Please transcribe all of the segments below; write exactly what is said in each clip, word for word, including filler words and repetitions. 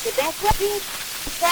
C'est bien toi, puis, ça.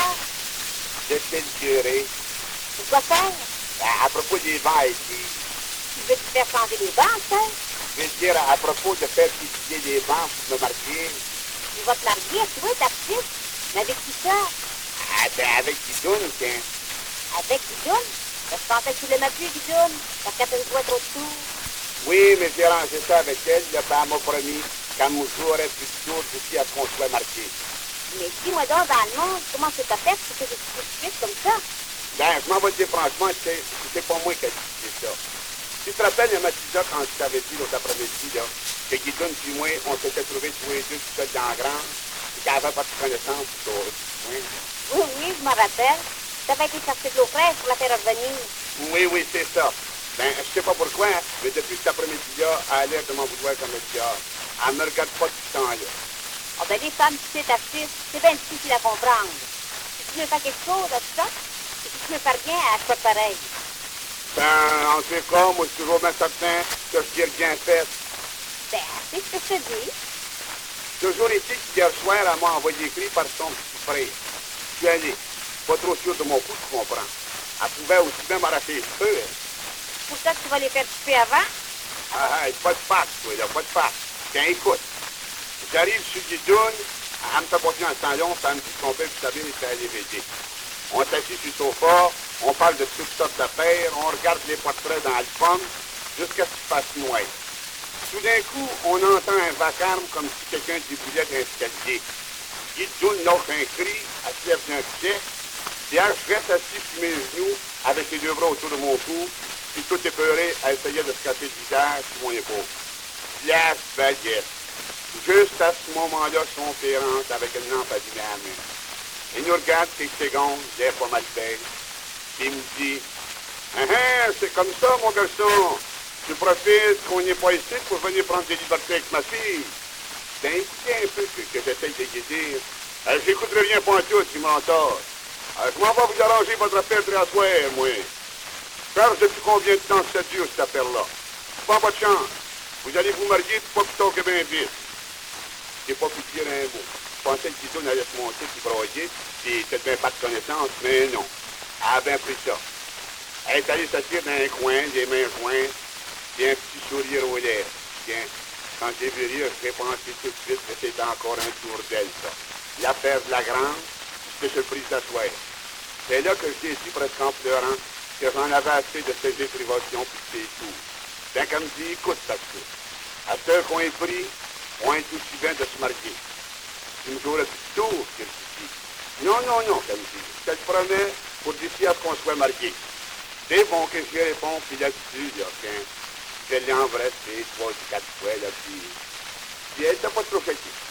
Je sais le curé. Pourquoi faire? À, à propos des vents ici. Tu veux te faire changer les banques, ça? Je veux dire, à propos de faire étudier des vents pour me marier. Tu vas te marier, tu vois, ta petite. Mais avec qui ça? Ah, ben, avec Guidoune, tiens. Avec Guidoune? Je pensais que tu l'aimais plus, Guidoune. Parce qu'elle te le voit trop tôt. Oui, mais j'ai rangé ça avec elle, là, ben, elle m'a promis qu'elle me jouerait plus tôt d'ici à ce qu'on soit mariés. Mais dis-moi donc, dans le monde, comment c'est ta fait pour que tu te suites comme ça? Ben, je m'en vais te dire franchement, c'est, c'est pas moi qui ai dit ça. Tu te rappelles, il y a Mathilda, quand je t'avais dit l'autre après-midi, là, que Guidoune puis moi, on s'était trouvés tous les deux tout seuls dans la grande, et qu'elle n'avait pas de connaissance du tout. Hein? Oui, oui, je me rappelle. Tu avais été chercher de l'eau fraîche pour la faire revenir. Oui, oui, c'est ça. Ben, je sais pas pourquoi, mais depuis cet après-midi-là, elle a l'air de m'en vouloir comme le diable. Elle me regarde pas tout ce temps-là. Ah ben, les femmes, tu sais, ta petite, c'est bien difficile à comprendre. Si tu veux faire quelque chose, à tout ça, et si tu veux faire rien, elle soit pareil. Ben, en tout cas, moi, je suis toujours bien certain que je dis rien fait. Ben, c'est ce que je te dis. Toujours été qu'hier soir, elle m'a envoyé écrit par son petit frère. Je suis allé. Pas trop sûr de mon coup, tu comprends. Elle pouvait aussi bien m'arracher les cheveux. Hein. Pour ça que tu vas les faire couper avant? Ah, ah, pas de farce, toi, là, pas de farce. Tiens, écoute. J'arrive sur Guidoune, elle me fait passer dans le salon, ça me dit que son père et Sabine étaient allés m'aider. On s'assit sur le sofa, on parle de toutes sortes d'affaires, on regarde les portraits dans l'album, jusqu'à ce qu'il fasse noir. Tout d'un coup, on entend un vacarme comme si quelqu'un déboulait d'un escalier. Guidoune lâche un cri, elle se lève d'un pied, puis elle, je reste assis sur mes genoux, avec les deux bras autour de mon cou, puis tout épeuré, elle essayait de se casser le visage sur mon épaule. Place baguette. Juste à ce moment-là, son père rentre avec une lampe allumée à la main. Il nous regarde quelques secondes, l'air pas mal belle. Il me dit, ah, ah, c'est comme ça, mon garçon. Tu profites qu'on n'est pas ici pour venir prendre des libertés avec ma fille. Ben, écoutez un peu que, que j'essaye de guider. Euh, J'écouterai rien pas en tout, tu m'entends. Euh, je m'en vais vous arranger votre affaire très à soir, moi. Charge depuis combien de temps ça dure, cette affaire-là? Pas votre chance. Vous allez vous marier pas plus tôt que bien vite. J'ai pas pu dire un mot. Je pensais que Guidoune allait se monter puis broyer, puis peut-être bien pas de connaissance, mais non. Elle a bien pris ça. Elle est allée s'asseoir dans un coin, les mains jointes, puis un petit sourire aux lèvres. Tiens, quand j'ai vu rire, j'ai pensé tout de suite que c'était encore un tour d'elle, ça. L'affaire de la grande, j'étais surprise d'asseoir. C'est là que je l'ai dit presque en pleurant que j'en avais assez de ces privations puis de ces tours. Ben, comme dit, écoute, parce que, à ce qu'on est pris, on est aussi bien de se marier. Tu me jouerais plus tôt que je dis. Non, non, non, comme dit. Je te le promets pour d'ici à ce qu'on soit mariés. C'est bon que je réponds, puis là-dessus, là, tiens, je l'ai embrassé trois ou quatre fois, là, puis, puis elle t'a pas trop fatigué.